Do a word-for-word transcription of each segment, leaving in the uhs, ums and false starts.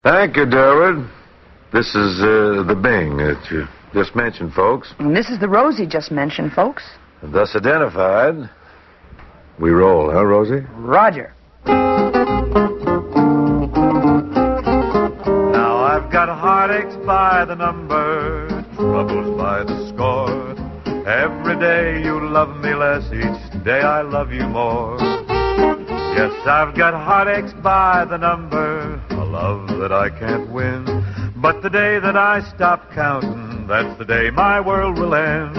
Thank you, Durwood. This is uh, the Bing that you just mentioned, folks. And this is the Rosie just mentioned, folks. And thus identified. We roll, huh, Rosie? Roger. Now I've got heartaches by the number, troubles by the score. Every day you love me less, each day I love you more. Yes, I've got heartaches by the number, a love that I can't win. But the day that I stop counting, that's the day my world will end.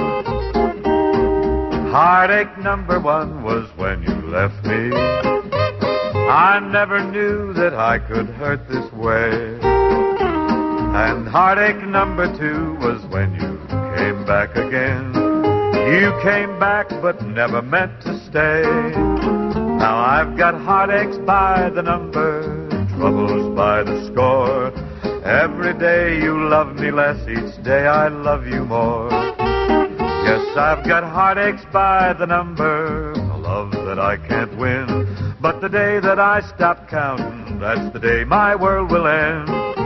Heartache number one was when you left me. I never knew that I could hurt this way. And heartache number two was when you came back again. You came back but never meant to stay. Now I've got heartaches by the number, troubles by the score. Every day you love me less, each day I love you more. Yes, I've got heartaches by the number, a love that I can't win. But the day that I stop counting, that's the day my world will end.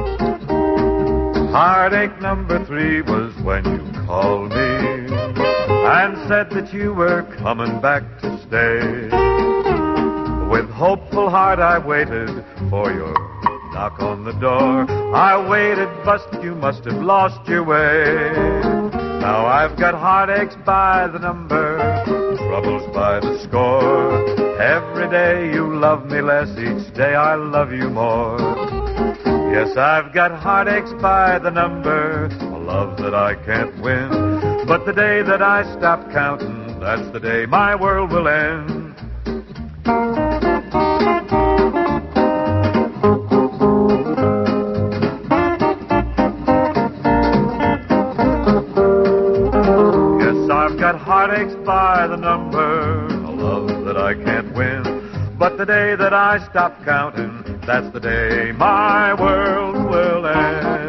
Heartache number three was when you called me and said that you were coming back to stay. With hopeful heart I waited for your knock on the door. I waited, but you must have lost your way. Now I've got heartaches by the number, troubles by the score. Every day you love me less, each day I love you more. Yes, I've got heartaches by the number, a love that I can't win. But the day that I stop counting, that's the day my world will end. Heartaches by the number, a love that I can't win. But the day that I stop counting, that's the day my world will end.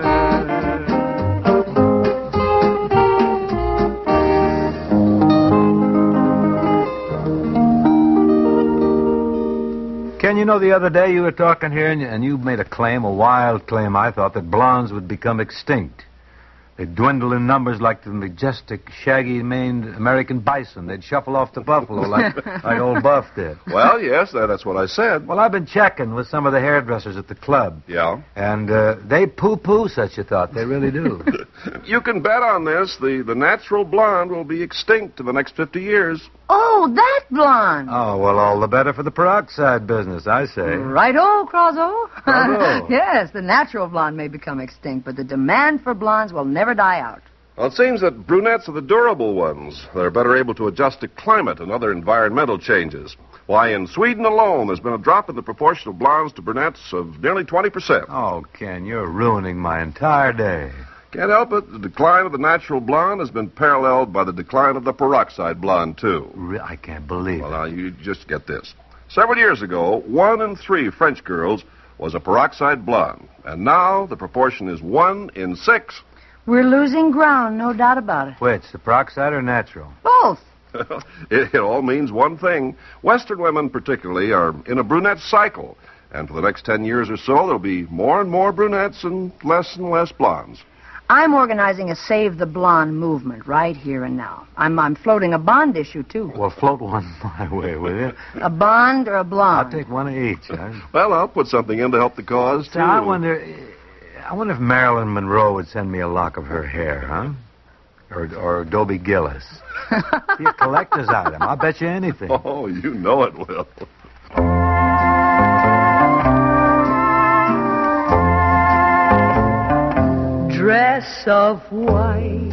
Ken, you know, the other day you were talking here and, and you made a claim, a wild claim, I thought, that blondes would become extinct. They'd dwindle in numbers like the majestic, shaggy-maned American bison. They'd shuffle off to Buffalo like, like old Buff did. Well, yes, that, that's what I said. Well, I've been checking with some of the hairdressers at the club. Yeah? And uh, they poo-poo such a thought. They really do. You can bet on this. The, the natural blonde will be extinct in the next fifty years. Oh, that blonde. Oh, well, all the better for the peroxide business, I say. Right-o, Crozo. Crozo. Yes, the natural blonde may become extinct, but the demand for blondes will never die out. Well, it seems that brunettes are the durable ones. They're better able to adjust to climate and other environmental changes. Why, in Sweden alone, there's been a drop in the proportion of blondes to brunettes of nearly twenty percent. Oh, Ken, you're ruining my entire day. Can't help it. The decline of the natural blonde has been paralleled by the decline of the peroxide blonde, too. Re- I can't believe well, it. Well, now, you just get this. Several years ago, one in three French girls was a peroxide blonde. And now the proportion is one in six. We're losing ground, no doubt about it. Which, the peroxide or natural? Both. it, it all means one thing. Western women, particularly, are in a brunette cycle. And for the next ten years or so, there'll be more and more brunettes and less and less blondes. I'm organizing a Save the Blonde movement right here and now. I'm, I'm floating a bond issue, too. Well, float one my way, will you? A bond or a blonde? I'll take one of each. Huh? Well, I'll put something in to help the cause, too. Now, I wonder... I wonder if Marilyn Monroe would send me a lock of her hair, huh? Or, or Dobie Gillis. Be a collector's item. I'll bet you anything. Oh, you know it will. Dress of white,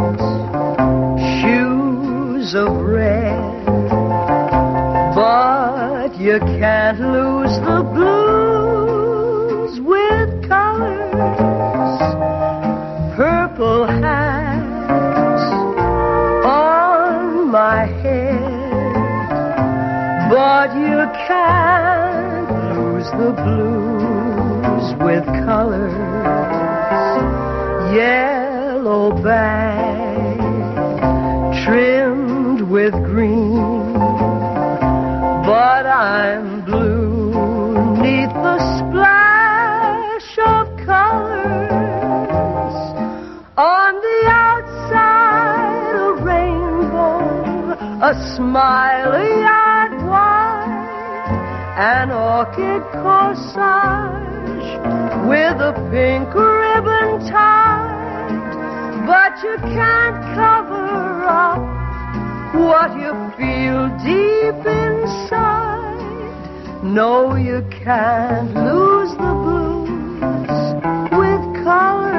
shoes of red, but you can't lose the blues with colors. Purple hats on my head, but you can't lose the blues with colors. Yellow bag trimmed with green, but I'm blue neath the splash of colors. On the outside, a rainbow, a smile a yard wide, an orchid corsage with a pink ribbon tied. But you can't cover up what you feel deep inside. No, you can't lose the blues with colors.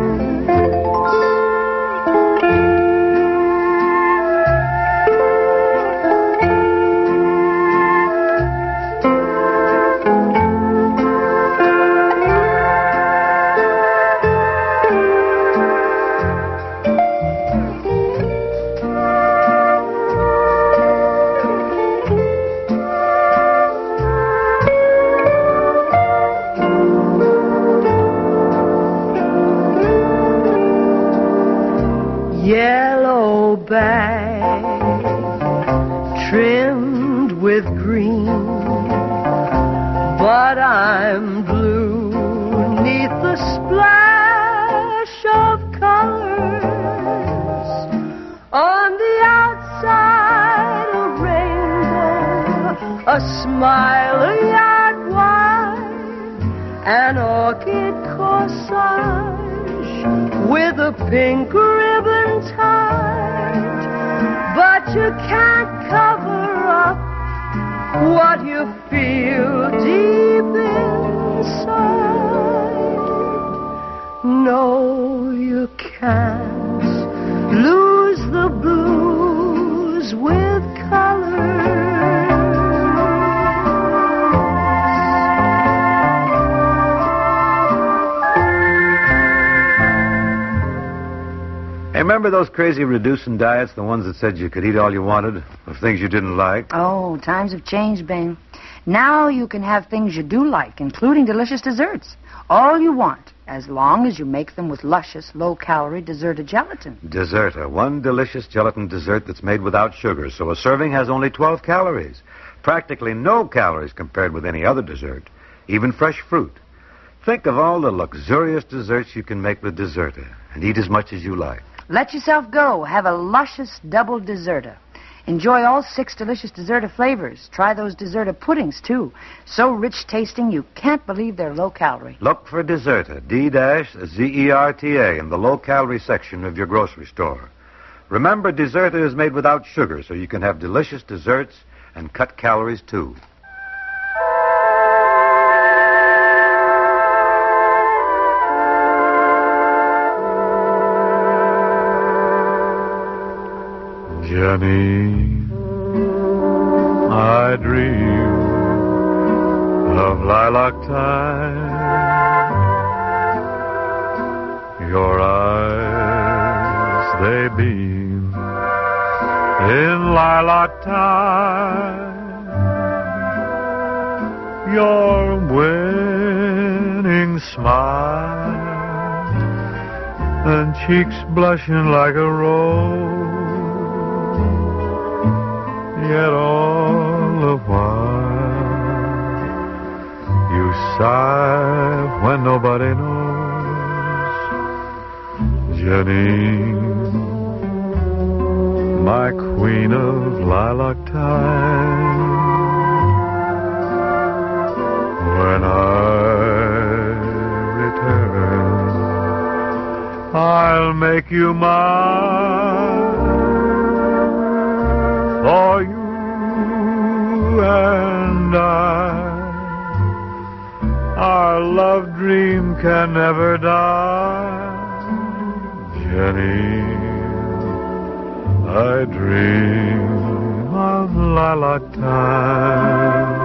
Yellow bag trimmed with green, but I'm blue neath the splash of colors. On the outside, a rainbow, a smile a yard wide, an orchid corsage with a pink ribbon tied. But you can't cover up what you feel deep inside. No, you can't lose the blues with colors. Hey, remember those crazy reducing diets, the ones that said you could eat all you wanted of things you didn't like? Oh, times have changed, Bing. Now you can have things you do like, including delicious desserts. All you want, as long as you make them with luscious, low-calorie Deserta gelatin. Deserta, one delicious gelatin dessert that's made without sugar, so a serving has only twelve calories. Practically no calories compared with any other dessert, even fresh fruit. Think of all the luxurious desserts you can make with Deserta, and eat as much as you like. Let yourself go. Have a luscious double Deserta. Enjoy all six delicious Deserta flavors. Try those Deserta puddings, too. So rich-tasting, you can't believe they're low-calorie. Look for Deserta, D Z E R T A, in the low-calorie section of your grocery store. Remember, Deserta is made without sugar, so you can have delicious desserts and cut calories, too. Jenny, I dream of lilac time. Your eyes, they beam in lilac time. Your winning smile and cheeks blushing like a rose. Yet all the while you sigh when nobody knows. Jenny, my queen of lilac time, when I return, I'll make you mine. For you and I, our love dream can never die. Jenny, I dream of lilac time.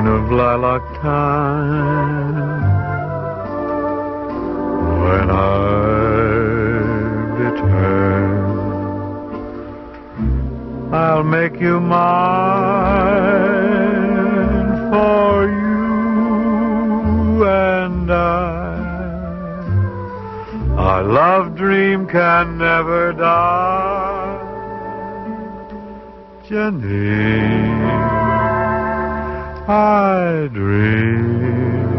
of lilac time, when I return, I'll make you mine, for you and I. Our love dream can never die. Janine, I dream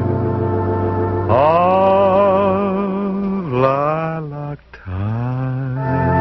of lilac time.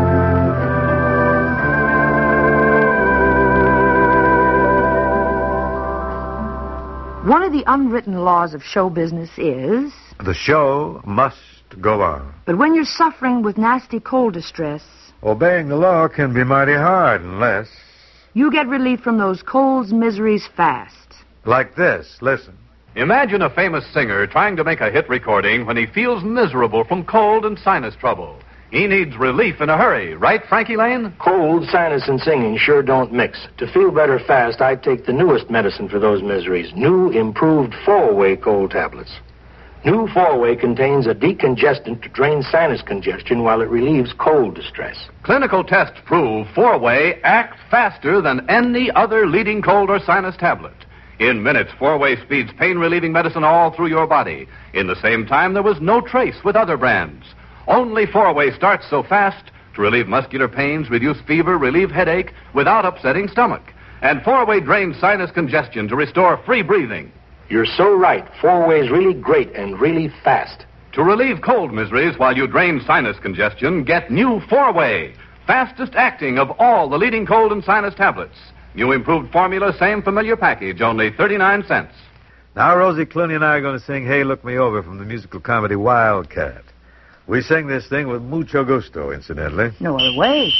One of the unwritten laws of show business is... The show must go on. But when you're suffering with nasty cold distress... Obeying the law can be mighty hard unless... You get relief from those cold's miseries fast. Like this. Listen. Imagine a famous singer trying to make a hit recording when he feels miserable from cold and sinus trouble. He needs relief in a hurry, right, Frankie Lane? Cold, sinus, and singing sure don't mix. To feel better fast, I take the newest medicine for those miseries. New, improved four-way cold tablets. New four-way contains a decongestant to drain sinus congestion while it relieves cold distress. Clinical tests prove four-way acts faster than any other leading cold or sinus tablet. In minutes, four-way speeds pain-relieving medicine all through your body. In the same time, there was no trace with other brands. Only four-way starts so fast to relieve muscular pains, reduce fever, relieve headache without upsetting stomach. And four-way drains sinus congestion to restore free breathing. You're so right. Four-way's really great and really fast. To relieve cold miseries while you drain sinus congestion, get new four-way, fastest acting of all the leading cold and sinus tablets. New improved formula, same familiar package, only thirty-nine cents. Now, Rosie Clooney and I are going to sing Hey, Look Me Over from the musical comedy Wildcat. We sing this thing with mucho gusto, incidentally. No other way.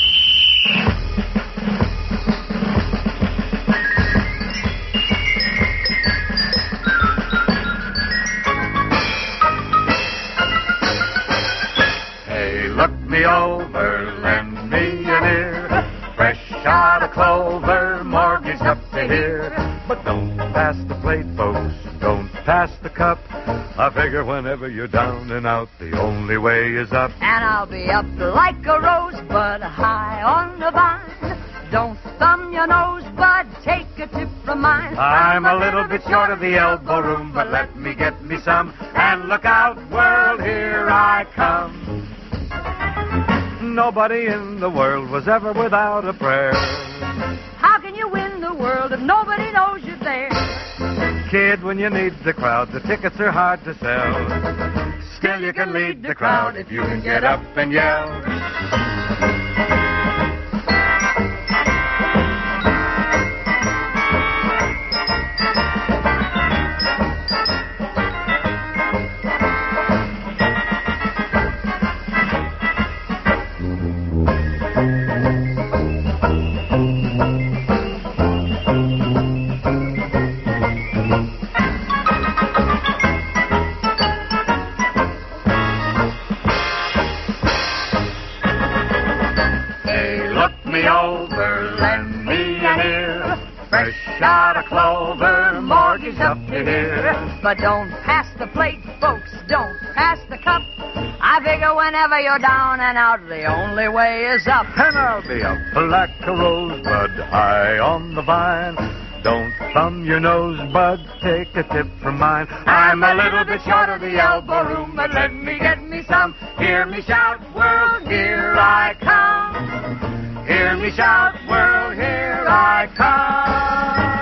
Hey, look me over, lend me an ear. Fresh out of clover, mortgage up to here. But don't pass the plate, folks, don't pass the cup. I figure whenever you're down and out, the only way is up. And I'll be up like a rosebud high on the vine. Don't thumb your nose, bud, take a tip from mine. I'm a little bit short of the elbow room, but let me get me some. And look out, world, here I come. Nobody in the world was ever without a prayer. How can you win the world if nobody knows you're there? Kid, when you need the crowd, the tickets are hard to sell. Still, you can lead the crowd if you can get up and yell. But don't pass the plate, folks, don't pass the cup. I figure whenever you're down and out, the only way is up. And I'll be up like a rosebud high on the vine. Don't thumb your nose, bud, take a tip from mine. I'm a little bit short of the elbow room, but let me get me some. Hear me shout, world, here I come. Hear me shout, world, here I come.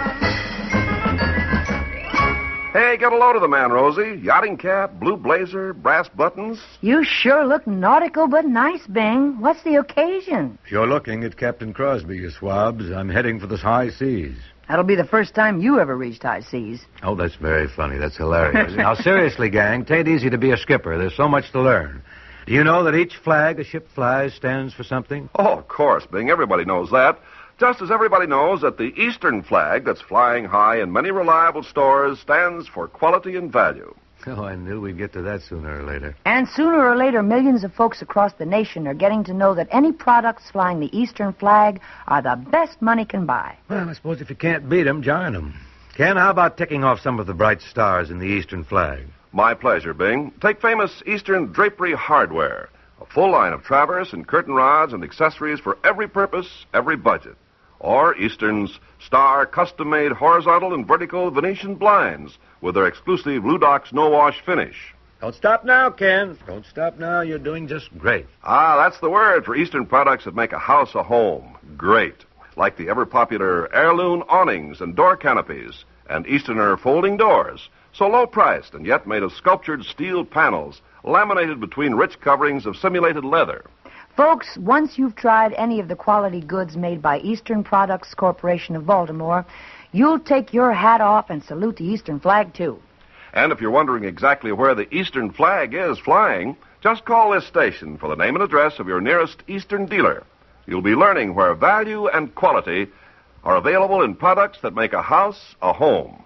Hey, get a load of the man, Rosie. Yachting cap, blue blazer, brass buttons. You sure look nautical but nice, Bing. What's the occasion? If you're looking at Captain Crosby, you swabs, I'm heading for the high seas. That'll be the first time you ever reached high seas. Oh, that's very funny. That's hilarious. Now, seriously, gang, 'tain't easy to be a skipper. There's so much to learn. Do you know that each flag a ship flies stands for something? Oh, of course, Bing. Everybody knows that. Just as everybody knows that the Eastern flag that's flying high in many reliable stores stands for quality and value. Oh, I knew we'd get to that sooner or later. And sooner or later, millions of folks across the nation are getting to know that any products flying the Eastern flag are the best money can buy. Well, I suppose if you can't beat 'em, join 'em. Ken, how about ticking off some of the bright stars in the Eastern flag? My pleasure, Bing. Take famous Eastern Drapery Hardware. A full line of traverse and curtain rods and accessories for every purpose, every budget. Or Eastern's Star custom-made horizontal and vertical Venetian blinds with their exclusive Ludox no-wash finish. Don't stop now, Ken. Don't stop now. You're doing just great. Ah, that's the word for Eastern products that make a house a home. Great. Like the ever-popular heirloom awnings and door canopies and Easterner folding doors. So low-priced and yet made of sculptured steel panels laminated between rich coverings of simulated leather. Folks, once you've tried any of the quality goods made by Eastern Products Corporation of Baltimore, you'll take your hat off and salute the Eastern flag, too. And if you're wondering exactly where the Eastern flag is flying, just call this station for the name and address of your nearest Eastern dealer. You'll be learning where value and quality are available in products that make a house a home.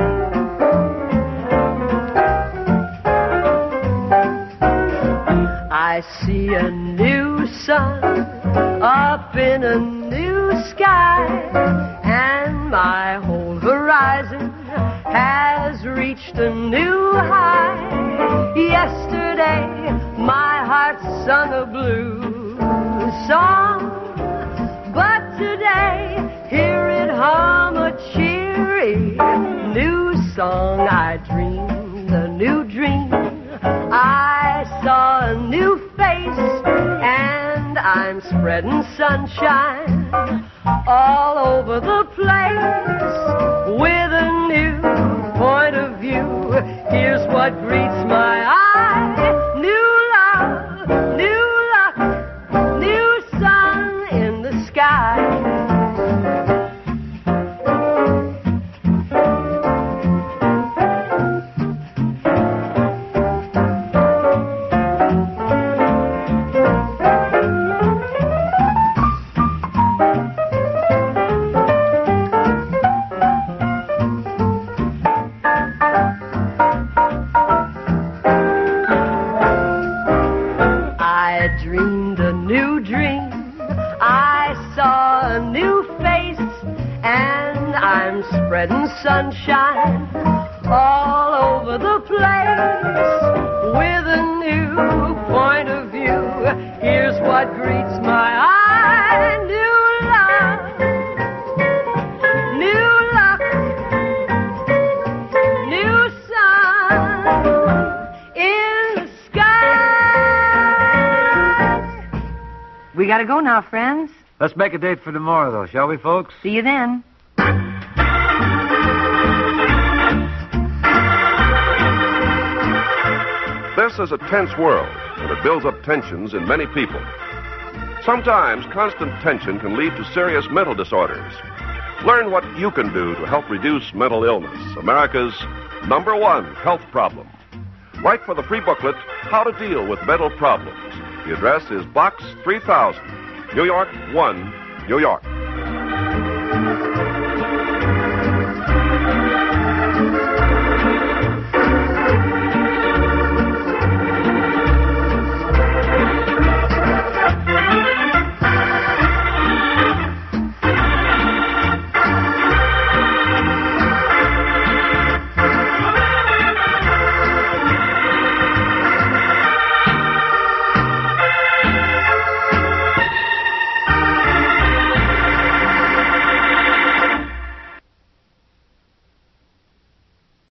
I see a new sun up in a new sky, and my whole horizon has reached a new high. Yesterday, my heart sung a blue song, but today, hear it hum a cheery new song. I dreamed a new dream. I saw a new face, and I'm spreading sunshine all over the place with a new point of view. Here's what greets my eye: new love, new luck, new sun in the sky. Spreading sunshine all over the place with a new point of view. Here's what greets my eye: new love, new luck, new sun in the sky. We gotta go now, friends. Let's make a date for tomorrow, though, shall we, folks? See you then. This is a tense world, and it builds up tensions in many people. Sometimes constant tension can lead to serious mental disorders. Learn what you can do to help reduce mental illness, America's number one health problem. Write for the free booklet, How to Deal with Mental Problems. The address is Box three thousand, New York one, New York.